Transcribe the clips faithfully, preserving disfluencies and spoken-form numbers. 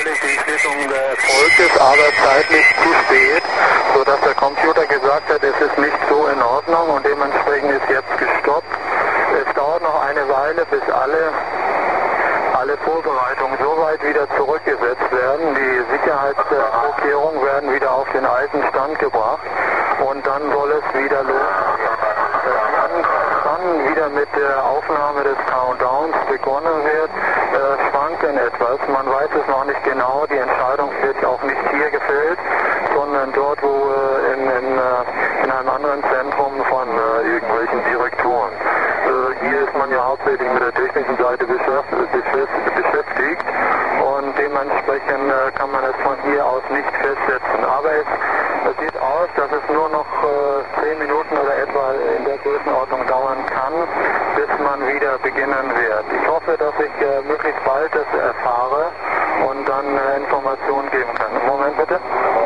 natürlich die Schließung erfolgt ist, aber zeitlich zu spät, sodass der Computer gesagt hat, es ist nicht so in Ordnung und dementsprechend ist jetzt gestoppt. Es dauert noch eine Weile, bis alle, alle Vorbereitungen so weit wieder zurückgesetzt werden. Die Sicherheitsvorkehrungen werden wieder auf den alten Stand gebracht und dann soll es wieder losgehen. Wann wieder mit der Aufnahme des Countdowns begonnen wird, äh, schwanken etwas. Man weiß es noch nicht genau. Die Entscheidung wird auch nicht hier gefällt, sondern dort, wo äh, in, in, äh, in einem anderen Zentrum von äh, irgendwelchen Direktoren. Äh, hier ist man ja hauptsächlich mit der technischen Seite beschäftigt und dementsprechend äh, kann man es von hier aus nicht festsetzen. Aber es, es sieht aus, dass es nur noch äh, zehn Minuten oder etwa in der Größenordnung dauern kann, bis man wieder beginnen wird. Ich hoffe, dass ich äh, möglichst bald das erfahre und dann äh, Informationen geben kann. Moment bitte.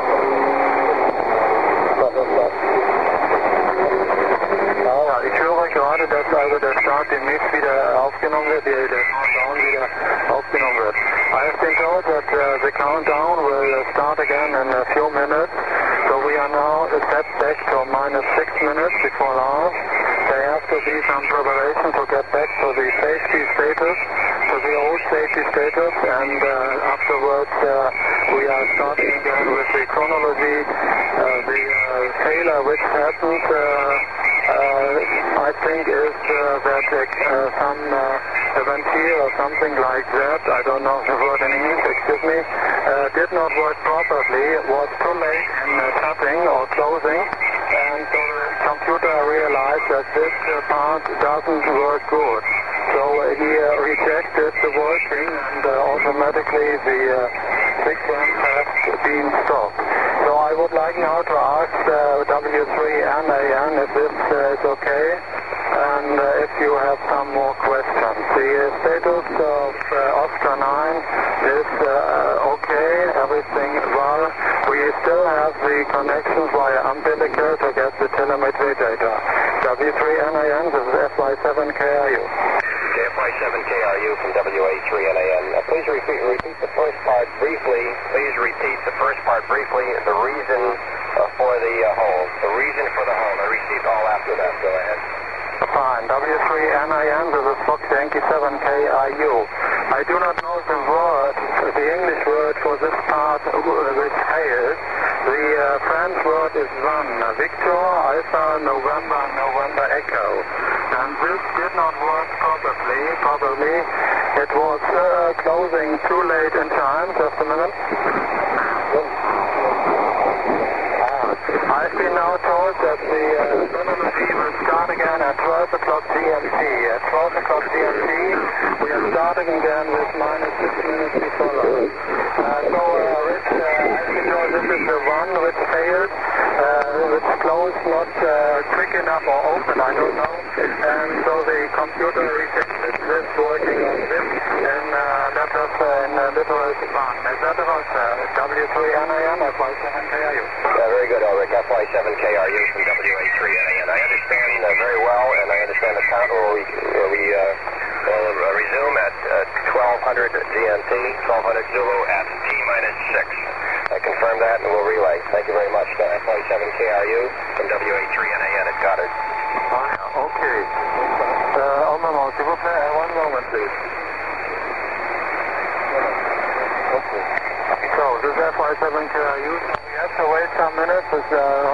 Ja, ich höre gerade, dass also der Start demnächst wieder aufgenommen wird, der, der Countdown wieder aufgenommen wird. I have been told that uh, the countdown will start again in a few minutes. So we are now a step back to minus six minutes before launch. There has to be some preparation to get back to the safety status, to the old safety status, and uh, afterwards uh, we are starting again with the chronology. Uh, the uh, failure which happened, uh, uh, I think, is uh, that uh, some uh, ventil or something like that, I don't know the word in English, excuse me, uh, did not work properly. It was too late in uh, shutting or closing, and so the computer realized that this uh, part doesn't work good. So uh, he uh, rejected the working, and uh, automatically the uh, sequence has been stopped. So I would like now to ask uh, W three N A N if this uh, is okay, and uh, if you have some more questions. The uh, status of uh, Oscar nine is uh, okay, everything well. We still have the connection via umbilical to get the telemetry data. W three N A N, this is F Y seven K R U. F Y seven K R U from W A three N A N. Uh, please repeat, repeat the first part briefly. Please repeat the first part briefly. The reason uh, for the uh, hold. The reason for the hold. I received all after that. Go ahead. Fine. W three N A N, this is Fox Yankee seven K R U. I do not know the word, the English word for this part uh, which failed. The uh, French word is one. Victor, Alpha, November, November, Echo. And this did not work properly. Probably it was uh, closing too late in time. Just a minute. I've been now told that the uh, chronology will start again at twelve o'clock G M T. At twelve o'clock G M T, we are starting again with minus six minutes before lunch. Uh, so, uh, Rich, uh, as you know, this is the one which failed, uh, which closed not uh, quick enough or open, I don't know. And so the computer rejected this working on this and uh, left us uh, in a literal one. Is that about uh, W three N A N, F Y seven K R U? Uh, very good, Ulrich. F Y seven K R U from W A three N A N. I understand uh, very well, and I understand the count will, re will, we, uh, will uh, resume at uh, twelve hundred G M T, twelve hundred Zulu at T minus six. I confirm that, and we'll relay. Thank you very much. Uh, F Y seven K R U from W A three N A N at Goddard. Ah, okay. Uh, un moment, s'il vous plaît. One moment, please. Okay. So, this is F Y seven K R U. So we have to wait some minutes. It's, uh,